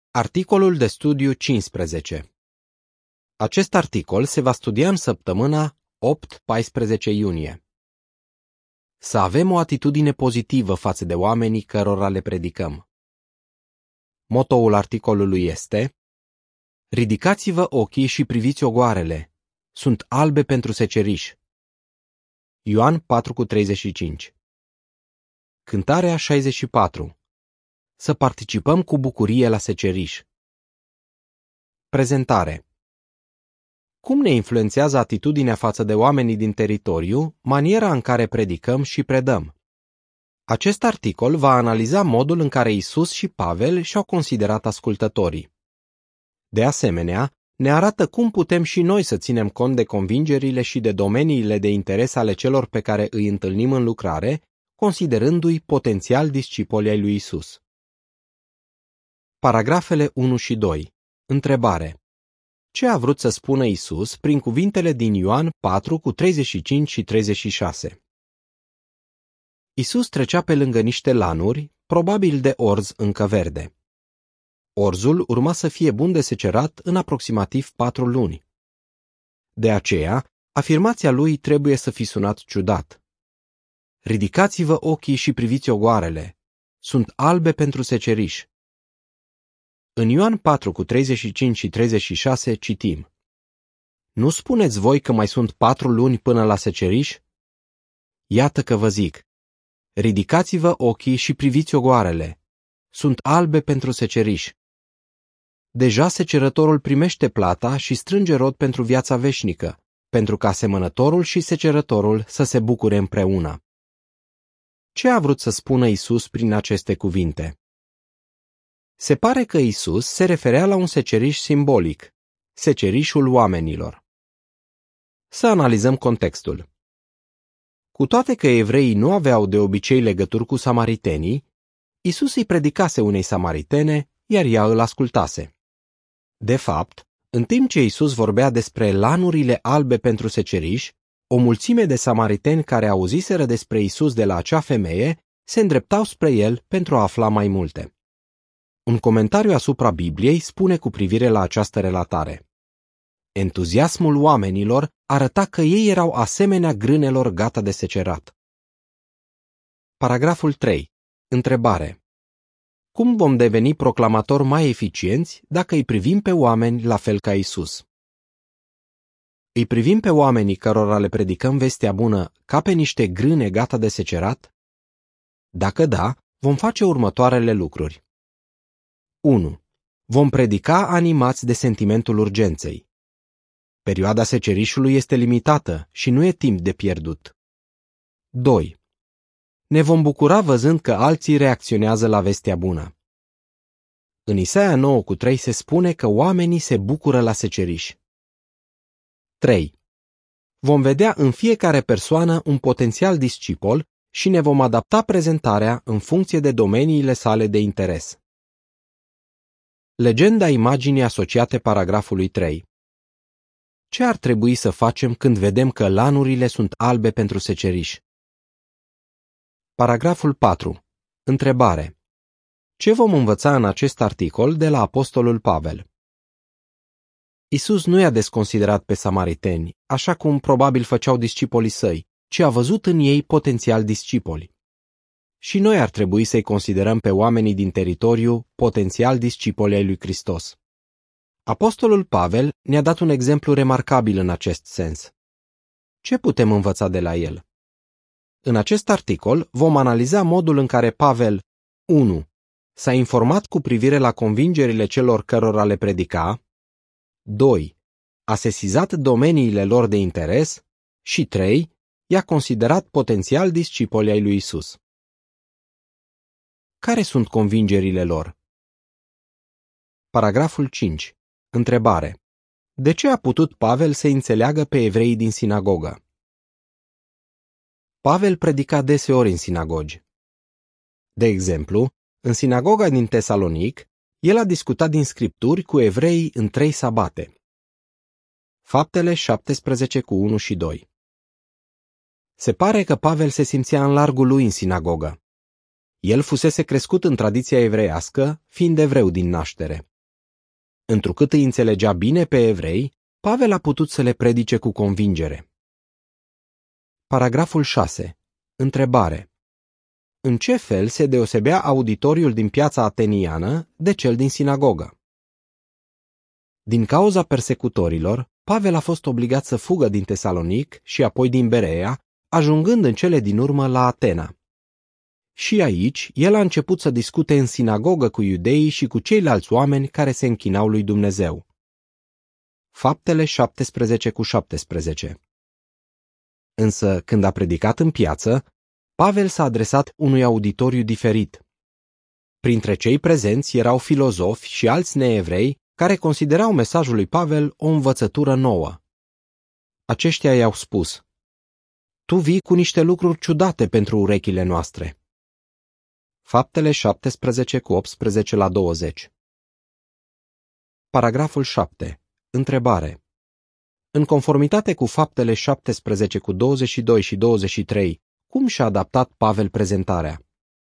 Articolul de studiu 15. Acest articol se va studia în săptămâna 8-14 iunie. Să avem o atitudine pozitivă față de oamenii cărora le predicăm. Motoul articolului este: ridicați-vă ochii și priviți ogoarele, sunt albe pentru seceriș. Ioan 4,35. Cântarea 64. Să participăm cu bucurie la seceriș. Prezentare. Cum ne influențează atitudinea față de oamenii din teritoriu, maniera în care predicăm și predăm? Acest articol va analiza modul în care Isus și Pavel și-au considerat ascultătorii. De asemenea, ne arată cum putem și noi să ținem cont de convingerile și de domeniile de interes ale celor pe care îi întâlnim în lucrare, considerându-i potențial discipoli ai lui Isus. Paragrafele 1 și 2. Întrebare. Ce a vrut să spună Isus prin cuvintele din Ioan 4:35 și 36? Isus trecea pe lângă niște lanuri, probabil de orz încă verde. Orzul urma să fie bun de secerat în aproximativ 4 luni. De aceea, afirmația lui trebuie să fi sunat ciudat. Ridicați-vă ochii și priviți ogoarele, sunt albe pentru seceriș. În Ioan 4:35 și 36 citim: Nu spuneți voi că mai sunt 4 luni până la seceriș? Iată că vă zic, ridicați-vă ochii și priviți ogoarele, sunt albe pentru seceriș. Deja secerătorul primește plata și strânge rod pentru viața veșnică, pentru ca semănătorul și secerătorul să se bucure împreună. Ce a vrut să spună Isus prin aceste cuvinte? Se pare că Isus se referea la un seceriș simbolic, secerișul oamenilor. Să analizăm contextul. Cu toate că evreii nu aveau de obicei legături cu samaritenii, Isus îi predicase unei samaritene, iar ea îl ascultase. De fapt, în timp ce Isus vorbea despre lanurile albe pentru seceriș, o mulțime de samariteni care auziseră despre Isus de la acea femeie se îndreptau spre el pentru a afla mai multe. Un comentariu asupra Bibliei spune cu privire la această relatare: entuziasmul oamenilor arăta că ei erau asemenea grânelor gata de secerat. Paragraful 3. Întrebare. Cum vom deveni proclamatori mai eficienți dacă îi privim pe oameni la fel ca Isus? Îi privim pe oamenii cărora le predicăm vestea bună ca pe niște grâne gata de secerat? Dacă da, vom face următoarele lucruri. 1. Vom predica animați de sentimentul urgenței. Perioada secerișului este limitată și nu e timp de pierdut. 2. Ne vom bucura văzând că alții reacționează la vestea bună. În Isaia 9:3 se spune că oamenii se bucură la seceriș. 3. Vom vedea în fiecare persoană un potențial discipol și ne vom adapta prezentarea în funcție de domeniile sale de interes. Legenda imaginii asociate paragrafului 3. Ce ar trebui să facem când vedem că lanurile sunt albe pentru seceriș? Paragraful 4. Întrebare. Ce vom învăța în acest articol de la apostolul Pavel? Isus nu i-a desconsiderat pe samariteni, așa cum probabil făceau discipolii săi, ci a văzut în ei potențial discipoli. Și noi ar trebui să-i considerăm pe oamenii din teritoriu potențial discipoli ai lui Hristos. Apostolul Pavel ne-a dat un exemplu remarcabil în acest sens. Ce putem învăța de la el? În acest articol vom analiza modul în care Pavel 1. S-a informat cu privire la convingerile celor cărora le predica, 2. A sesizat domeniile lor de interes și 3. I-a considerat potențial discipoli ai lui Isus. Care sunt convingerile lor? Paragraful 5. Întrebare. De ce a putut Pavel să înțeleagă pe evreii din sinagogă? Pavel predica deseori în sinagogi. De exemplu, în sinagoga din Tesalonic, el a discutat din scripturi cu evreii în 3 sabate. Faptele 17:1 și 2. Se pare că Pavel se simțea în largul lui în sinagogă. El fusese crescut în tradiția evreiască, fiind evreu din naștere. Întrucât îi înțelegea bine pe evrei, Pavel a putut să le predice cu convingere. Paragraful 6. Întrebare. În ce fel se deosebea auditoriul din piața ateniană de cel din sinagogă? Din cauza persecutorilor, Pavel a fost obligat să fugă din Tesalonic și apoi din Berea, ajungând în cele din urmă la Atena. Și aici, el a început să discute în sinagogă cu iudeii și cu ceilalți oameni care se închinau lui Dumnezeu. Faptele 17:17. Însă, când a predicat în piață, Pavel s-a adresat unui auditoriu diferit. Printre cei prezenți erau filozofi și alți neevrei care considerau mesajul lui Pavel o învățătură nouă. Aceștia i-au spus: Tu vii cu niște lucruri ciudate pentru urechile noastre. Faptele 17:18-20. Paragraful 7. Întrebare. În conformitate cu Faptele 17:22 și 23, cum și-a adaptat Pavel prezentarea?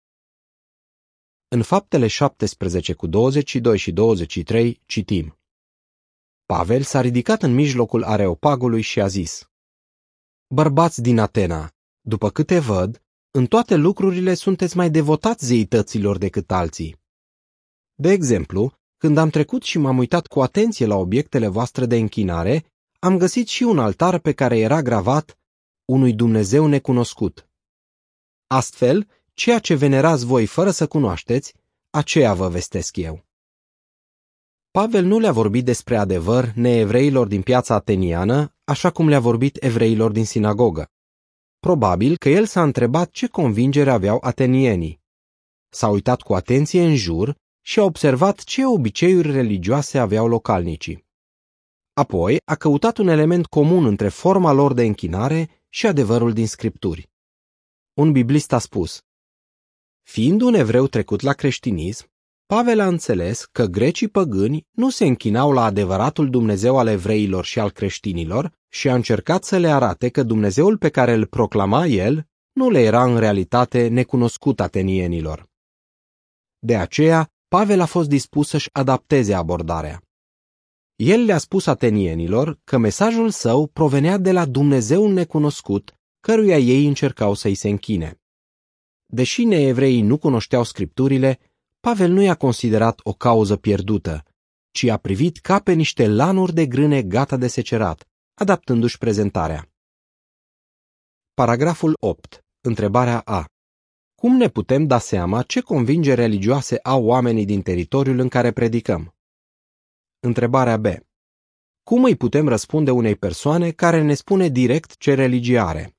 În Faptele 17:22 și 23 citim: Pavel s-a ridicat în mijlocul Areopagului și a zis: Bărbați din Atena, după câte văd, în toate lucrurile sunteți mai devotați zeităților decât alții. De exemplu, când am trecut și m-am uitat cu atenție la obiectele voastre de închinare, am găsit și un altar pe care era gravat unui Dumnezeu necunoscut. Astfel, ceea ce venerați voi fără să cunoașteți, aceea vă vestesc eu. Pavel nu le-a vorbit despre adevăr neevreilor din piața ateniană, așa cum le-a vorbit evreilor din sinagogă. Probabil că el s-a întrebat ce convingere aveau atenienii. S-a uitat cu atenție în jur și a observat ce obiceiuri religioase aveau localnicii. Apoi a căutat un element comun între forma lor de închinare și adevărul din Scripturi. Un biblist a spus: Fiind un evreu trecut la creștinism, Pavel a înțeles că grecii păgâni nu se închinau la adevăratul Dumnezeu al evreilor și al creștinilor și a încercat să le arate că Dumnezeul pe care îl proclama el nu le era în realitate necunoscut atenienilor. De aceea, Pavel a fost dispus să-și adapteze abordarea. El le-a spus atenienilor că mesajul său provenea de la Dumnezeul necunoscut, căruia ei încercau să-i se închine. Deși neevreii nu cunoșteau Scripturile, Pavel nu i-a considerat o cauză pierdută, ci a privit ca pe niște lanuri de grâne gata de secerat, adaptându-și prezentarea. Paragraful 8. Întrebarea A. Cum ne putem da seama ce convingeri religioase au oamenii din teritoriul în care predicăm? Întrebarea B. Cum îi putem răspunde unei persoane care ne spune direct ce religie are?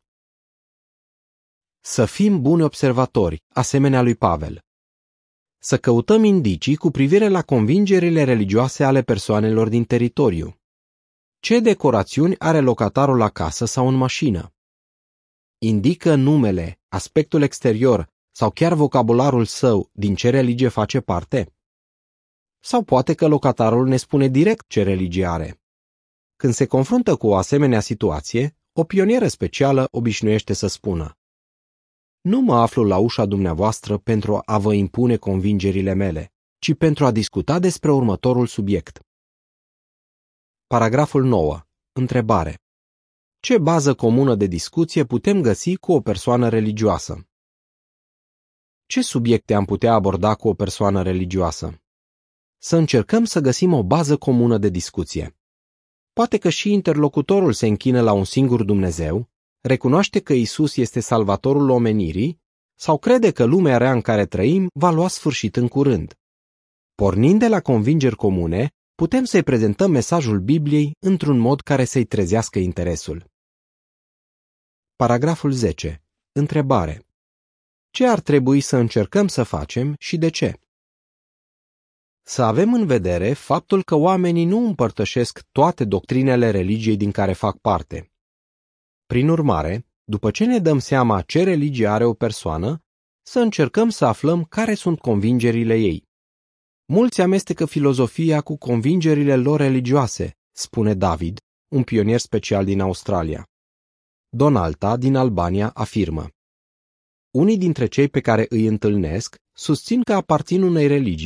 Să fim buni observatori, asemenea lui Pavel. Să căutăm indicii cu privire la convingerile religioase ale persoanelor din teritoriu. Ce decorațiuni are locatarul la casă sau în mașină? Indică numele, aspectul exterior sau chiar vocabularul său din ce religie face parte? Sau poate că locatarul ne spune direct ce religie are? Când se confruntă cu o asemenea situație, o pionieră specială obișnuiește să spună: Nu mă aflu la ușa dumneavoastră pentru a vă impune convingerile mele, ci pentru a discuta despre următorul subiect. Paragraful 9. Întrebare. Ce bază comună de discuție putem găsi cu o persoană religioasă? Ce subiecte am putea aborda cu o persoană religioasă? Să încercăm să găsim o bază comună de discuție. Poate că și interlocutorul se închină la un singur Dumnezeu, recunoaște că Isus este salvatorul omenirii sau crede că lumea rea în care trăim va lua sfârșit în curând. Pornind de la convingeri comune, putem să-i prezentăm mesajul Bibliei într-un mod care să-i trezească interesul. Paragraful 10. Întrebare. Ce ar trebui să încercăm să facem și de ce? Să avem în vedere faptul că oamenii nu împărtășesc toate doctrinele religiei din care fac parte. Prin urmare, după ce ne dăm seama ce religie are o persoană, să încercăm să aflăm care sunt convingerile ei. Mulți amestecă filozofia cu convingerile lor religioase, spune David, un pionier special din Australia. Don Alta, din Albania, afirmă: Unii dintre cei pe care îi întâlnesc susțin că aparțin unei religii,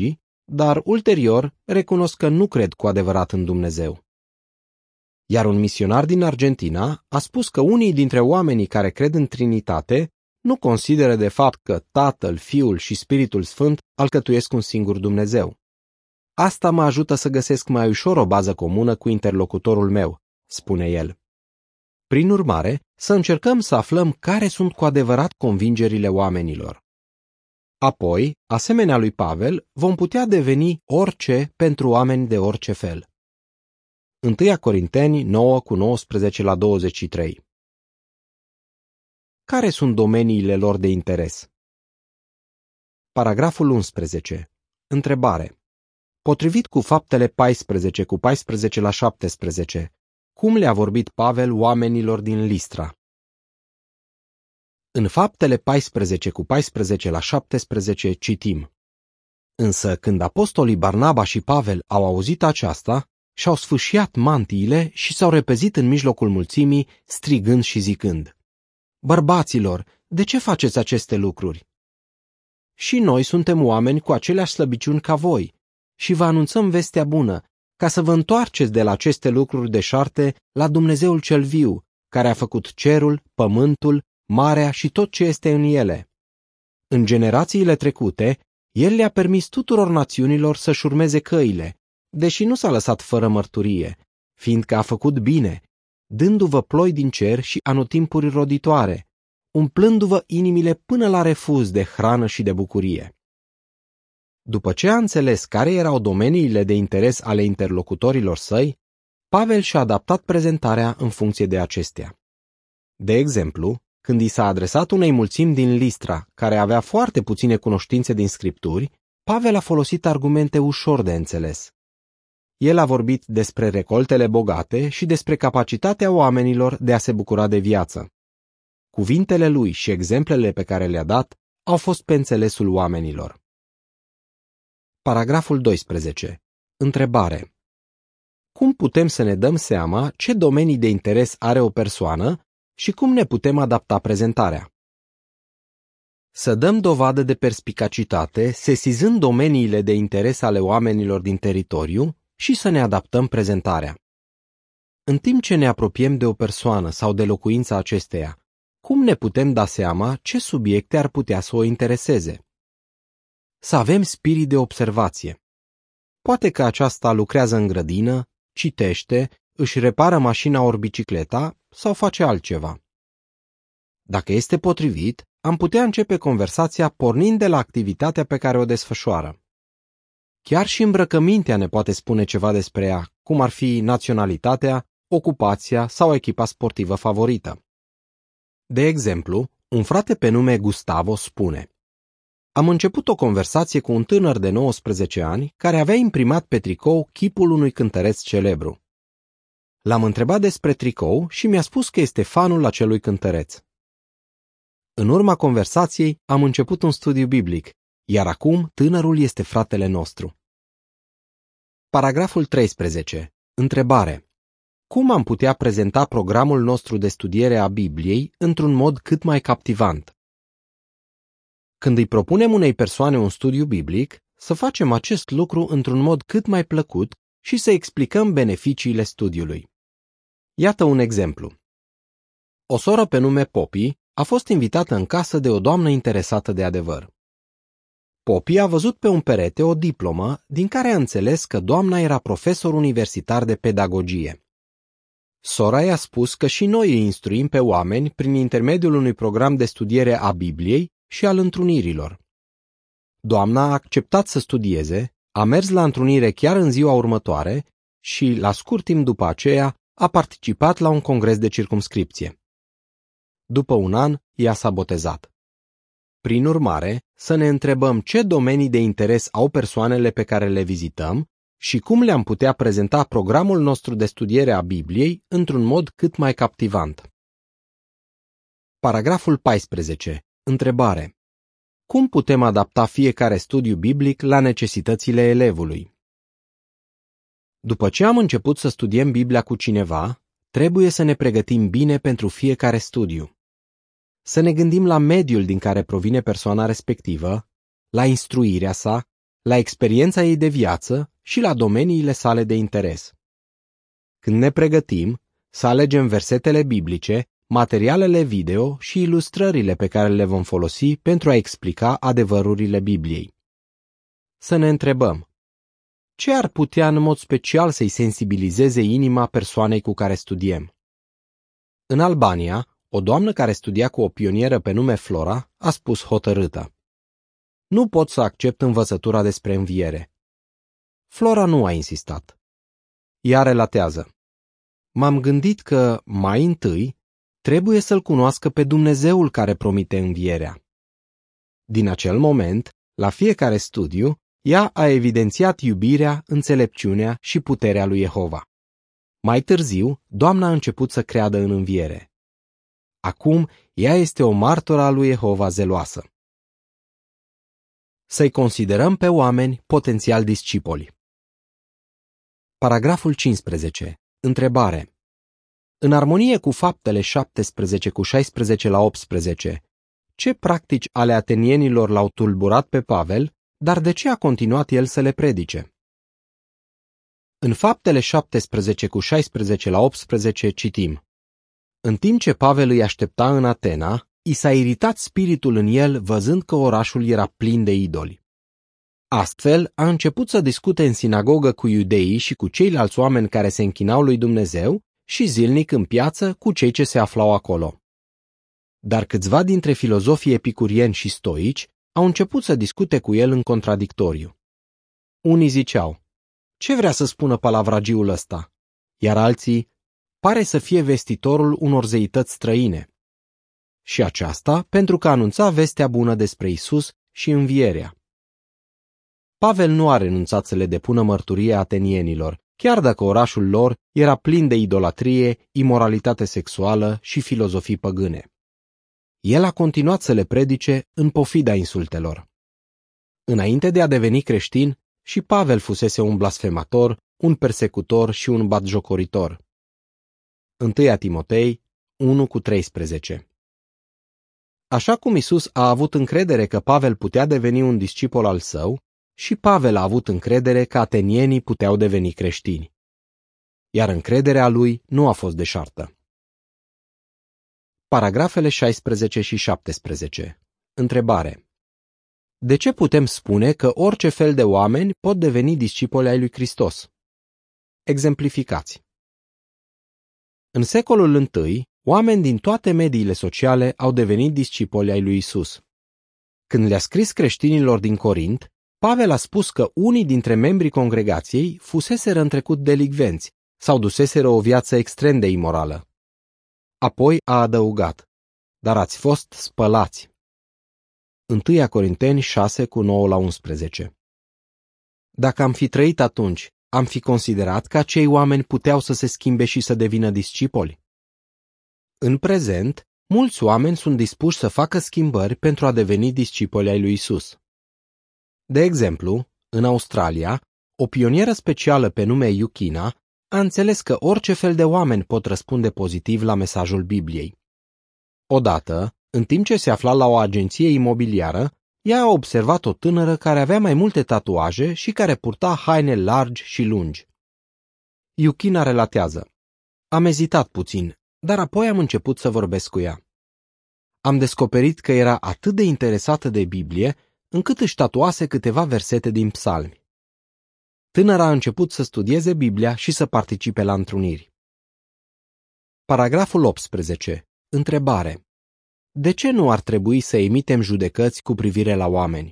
dar ulterior recunosc că nu cred cu adevărat în Dumnezeu. Iar un misionar din Argentina a spus că unii dintre oamenii care cred în Trinitate nu consideră de fapt că Tatăl, Fiul și Spiritul Sfânt alcătuiesc un singur Dumnezeu. Asta mă ajută să găsesc mai ușor o bază comună cu interlocutorul meu, spune el. Prin urmare, să încercăm să aflăm care sunt cu adevărat convingerile oamenilor. Apoi, asemenea lui Pavel, vom putea deveni orice pentru oameni de orice fel. 1 Corinteni 9 cu 19 la 23. Care sunt domeniile lor de interes? Paragraful 11. Întrebare. Potrivit cu Faptele 14 cu 14 la 17, cum le-a vorbit Pavel oamenilor din Listra? În Faptele 14 cu 14 la 17 citim: Însă când apostolii Barnaba și Pavel au auzit aceasta, și-au sfâșiat mantiile și s-au repezit în mijlocul mulțimii, strigând și zicând: Bărbaților, de ce faceți aceste lucruri? Și noi suntem oameni cu aceleași slăbiciuni ca voi și vă anunțăm vestea bună, ca să vă întoarceți de la aceste lucruri deșarte la Dumnezeul cel viu, care a făcut cerul, pământul, marea și tot ce este în ele. În generațiile trecute, El le-a permis tuturor națiunilor să-și urmeze căile, deși nu s-a lăsat fără mărturie, fiindcă a făcut bine, dându-vă ploi din cer și anotimpuri roditoare, umplându-vă inimile până la refuz de hrană și de bucurie. După ce a înțeles care erau domeniile de interes ale interlocutorilor săi, Pavel și-a adaptat prezentarea în funcție de acestea. De exemplu, când i s-a adresat unei mulțimi din Listra, care avea foarte puține cunoștințe din Scripturi, Pavel a folosit argumente ușor de înțeles. El a vorbit despre recoltele bogate și despre capacitatea oamenilor de a se bucura de viață. Cuvintele lui și exemplele pe care le-a dat au fost pe înțelesul oamenilor. Paragraful 12. Întrebare. Cum putem să ne dăm seama ce domenii de interes are o persoană și cum ne putem adapta prezentarea? Să dăm dovadă de perspicacitate, sesizând domeniile de interes ale oamenilor din teritoriu și să ne adaptăm prezentarea. În timp ce ne apropiem de o persoană sau de locuința acesteia, cum ne putem da seama ce subiecte ar putea să o intereseze? Să avem spirit de observație. Poate că aceasta lucrează în grădină, citește, își repară mașina ori bicicleta sau face altceva. Dacă este potrivit, am putea începe conversația pornind de la activitatea pe care o desfășoară. Chiar și îmbrăcămintea ne poate spune ceva despre ea, cum ar fi naționalitatea, ocupația sau echipa sportivă favorită. De exemplu, un frate pe nume Gustavo spune: Am început o conversație cu un tânăr de 19 ani care avea imprimat pe tricou chipul unui cântăreț celebru. L-am întrebat despre tricou și mi-a spus că este fanul acelui cântăreț. În urma conversației am început un studiu biblic, iar acum tânărul este fratele nostru. Paragraful 13. Întrebare. Cum am putea prezenta programul nostru de studiere a Bibliei într-un mod cât mai captivant? Când îi propunem unei persoane un studiu biblic, să facem acest lucru într-un mod cât mai plăcut și să explicăm beneficiile studiului. Iată un exemplu. O soră pe nume Poppy a fost invitată în casă de o doamnă interesată de adevăr. Poppy a văzut pe un perete o diplomă din care a înțeles că doamna era profesor universitar de pedagogie. Sora i-a spus că și noi îi instruim pe oameni prin intermediul unui program de studiere a Bibliei și al întrunirilor. Doamna a acceptat să studieze, a mers la întrunire chiar în ziua următoare și, la scurt timp după aceea, a participat la un congres de circumscripție. După un an, ea s-a botezat. Prin urmare, să ne întrebăm ce domenii de interes au persoanele pe care le vizităm și cum le-am putea prezenta programul nostru de studiere a Bibliei într-un mod cât mai captivant. Paragraful 14. Întrebare. Cum putem adapta fiecare studiu biblic la necesitățile elevului? După ce am început să studiem Biblia cu cineva, trebuie să ne pregătim bine pentru fiecare studiu. Să ne gândim la mediul din care provine persoana respectivă, la instruirea sa, la experiența ei de viață și la domeniile sale de interes. Când ne pregătim, să alegem versetele biblice, materialele video și ilustrările pe care le vom folosi pentru a explica adevărurile Bibliei. Să ne întrebăm: ce ar putea în mod special să-i sensibilizeze inima persoanei cu care studiem? În Albania, o doamnă care studia cu o pionieră pe nume Flora a spus hotărâtă: nu pot să accept învățătura despre înviere. Flora nu a insistat. Ea relatează: m-am gândit că, mai întâi, trebuie să-L cunoască pe Dumnezeul care promite învierea. Din acel moment, la fiecare studiu, ea a evidențiat iubirea, înțelepciunea și puterea lui Jehova. Mai târziu, doamna a început să creadă în înviere. Acum, ea este o martoră a lui Jehova zeloasă. Să-i considerăm pe oameni potențial discipoli. Paragraful 15. Întrebare. În armonie cu faptele 17 cu 16 la 18, ce practici ale atenienilor l-au tulburat pe Pavel, dar de ce a continuat el să le predice? În faptele 17 cu 16 la 18 citim: în timp ce Pavel îi aștepta în Atena, i s-a iritat spiritul în el văzând că orașul era plin de idoli. Astfel, a început să discute în sinagogă cu iudeii și cu ceilalți oameni care se închinau lui Dumnezeu și zilnic în piață cu cei ce se aflau acolo. Dar câțiva dintre filozofii epicurieni și stoici au început să discute cu el în contradictoriu. Unii ziceau: ce vrea să spună palavragiul ăsta? Iar alții: pare să fie vestitorul unor zeități străine. Și aceasta pentru că anunța vestea bună despre Isus și învierea. Pavel nu a renunțat să le depună mărturie atenienilor, chiar dacă orașul lor era plin de idolatrie, imoralitate sexuală și filozofii păgâne. El a continuat să le predice în pofida insultelor. Înainte de a deveni creștin, și Pavel fusese un blasfemator, un persecutor și un batjocoritor. 1 Timotei 1:13. Așa cum Isus a avut încredere că Pavel putea deveni un discipol al său, și Pavel a avut încredere că atenienii puteau deveni creștini. Iar încrederea lui nu a fost deșartă. Paragrafele 16 și 17. Întrebare. De ce putem spune că orice fel de oameni pot deveni discipoli ai lui Hristos? Exemplificați. În secolul I, oameni din toate mediile sociale au devenit discipoli ai lui Isus. Când le-a scris creștinilor din Corint, Pavel a spus că unii dintre membrii congregației fuseseră în trecut delicvenți sau duseseră o viață extrem de imorală. Apoi a adăugat: dar ați fost spălați. 1 Corinteni 6:9-11. Dacă am fi trăit atunci, am fi considerat că acei oameni puteau să se schimbe și să devină discipoli? În prezent, mulți oameni sunt dispuși să facă schimbări pentru a deveni discipoli ai lui Isus. De exemplu, în Australia, o pionieră specială pe nume Yukina a înțeles că orice fel de oameni pot răspunde pozitiv la mesajul Bibliei. Odată, în timp ce se afla la o agenție imobiliară, ea a observat o tânără care avea mai multe tatuaje și care purta haine largi și lungi. Yukina relatează: am ezitat puțin, dar apoi am început să vorbesc cu ea. Am descoperit că era atât de interesată de Biblie, încât își tatuase câteva versete din psalmi. Tânăra a început să studieze Biblia și să participe la întruniri. Paragraful 18. Întrebare. De ce nu ar trebui să emitem judecăți cu privire la oameni?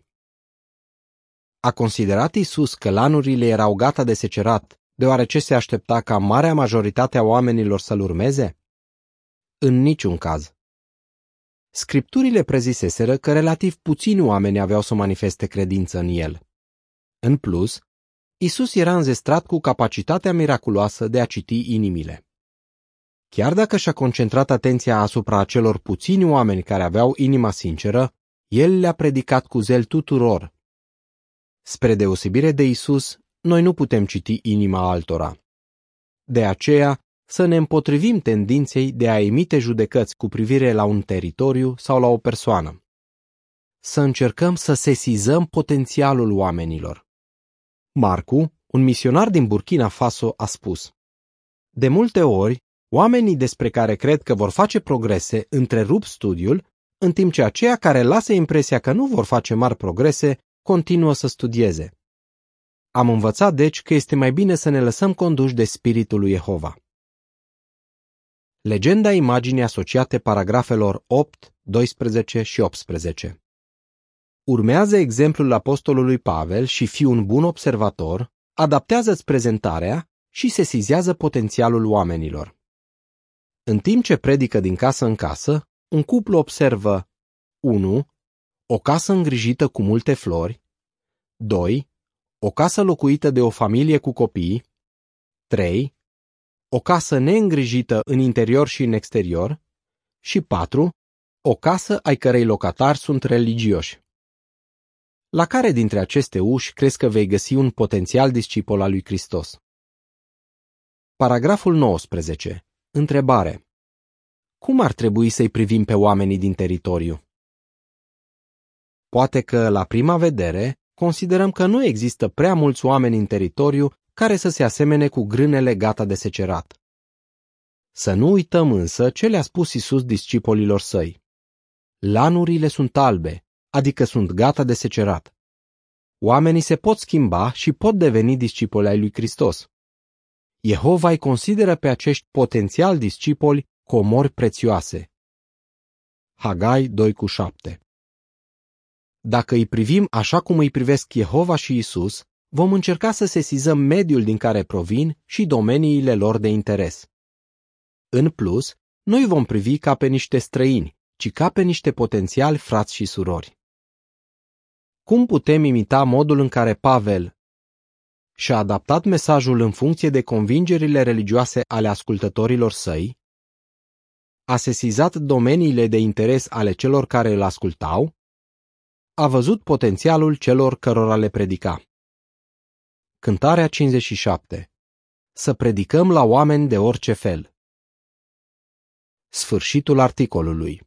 A considerat Isus că lanurile erau gata de secerat, deoarece se aștepta ca marea majoritate a oamenilor să-L urmeze? În niciun caz. Scripturile preziseseră că relativ puțini oameni aveau să manifeste credință în El. În plus, Isus era înzestrat cu capacitatea miraculoasă de a citi inimile. Chiar dacă și-a concentrat atenția asupra acelor puțini oameni care aveau inima sinceră, El le-a predicat cu zel tuturor. Spre deosebire de Isus, noi nu putem citi inima altora. De aceea, să ne împotrivim tendinței de a emite judecăți cu privire la un teritoriu sau la o persoană. să încercăm să sesizăm potențialul oamenilor. Marcu, un misionar din Burkina Faso, a spus: de multe ori, oamenii despre care cred că vor face progrese întrerup studiul, în timp ce aceia care lasă impresia că nu vor face mari progrese continuă să studieze. Am învățat deci că este mai bine să ne lăsăm conduși de Spiritul lui Jehova. Legenda imaginii asociate paragrafelor 8, 12 și 18. Urmează exemplul apostolului Pavel și fii un bun observator, adaptează-ți prezentarea și sesizează potențialul oamenilor. În timp ce predică din casă în casă, un cuplu observă 1. O casă îngrijită cu multe flori, 2. O casă locuită de o familie cu copii, 3. O casă neîngrijită în interior și în exterior și 4. O casă ai cărei locatari sunt religioși. La care dintre aceste uși crezi că vei găsi un potențial discipol al lui Hristos? Paragraful 19. Întrebare. Cum ar trebui să-i privim pe oamenii din teritoriu? Poate că, la prima vedere, considerăm că nu există prea mulți oameni în teritoriu care să se asemene cu grânele gata de secerat. Să nu uităm însă ce le-a spus Iisus discipolilor săi. Lanurile sunt albe, adică sunt gata de secerat. Oamenii se pot schimba și pot deveni discipoli ai lui Hristos. Jehova îi consideră pe acești potențial discipoli comori prețioase. Hagai 2:7. Dacă îi privim așa cum îi privesc Jehova și Iisus, vom încerca să sesizăm mediul din care provin și domeniile lor de interes. În plus, nu îi vom privi ca pe niște străini, ci ca pe niște potențiali frați și surori. Cum putem imita modul în care Pavel și-a adaptat mesajul în funcție de convingerile religioase ale ascultătorilor săi? A sesizat domeniile de interes ale celor care îl ascultau? A văzut potențialul celor cărora le predica. Cântarea 57. Să predicăm la oameni de orice fel. Sfârșitul articolului.